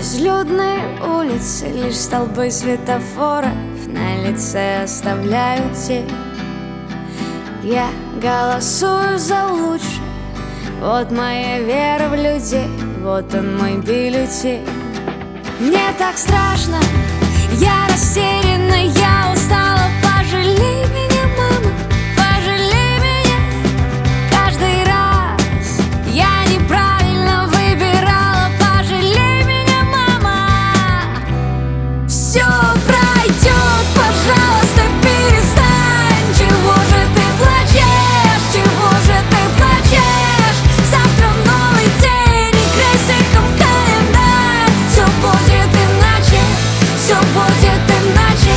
Безлюдные улицы, лишь столбы светофоров на лице оставляют тень. Я голосую за лучшее, вот моя вера в людей, вот он мой бюллетень. Мне так страшно, я растеряна, я устала. Пожалей меня, мама, пожалей меня. Каждый раз я неправильно выбирала. Пожалей меня, мама. Все пройдет, пожалуйста, перестань. Чего же ты плачешь, чего же ты плачешь? Завтра новый день и крестиком в календарь. Все будет иначе, все будет иначе.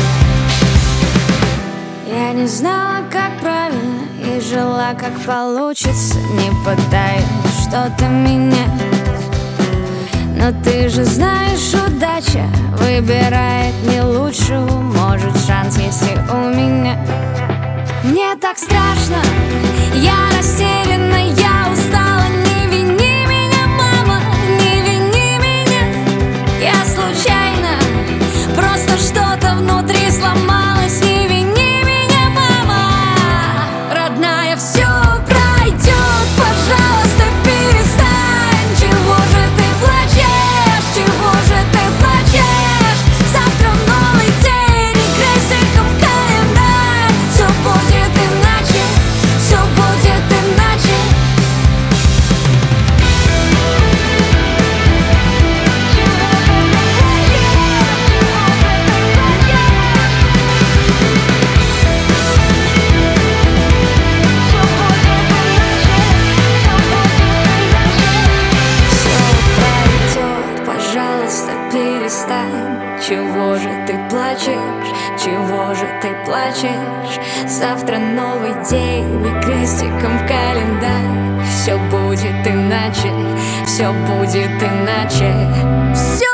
Я не знала, как правильно, и жила, как получится, не пытаясь что-то менять. Но ты же знаешь, удача выбирает не лучшего. Может, шанс есть и у меня. Мне так страшно, я растеряна, я устала. Не вини меня, мама, не вини меня. Я случайно, просто что-то внутри сломалось. Не вини меня, мама. Родная, все пройдет, пожалуйста, перестань. Чего же ты плачешь, чего же ты плачешь? Завтра новый день и крестиком в календарь. Все будет иначе, все будет иначе. Пожалуйста, перестань. Чего же ты плачешь, чего же ты плачешь? Завтра новый день и крестиком в календарь. Все будет иначе, все будет иначе. Все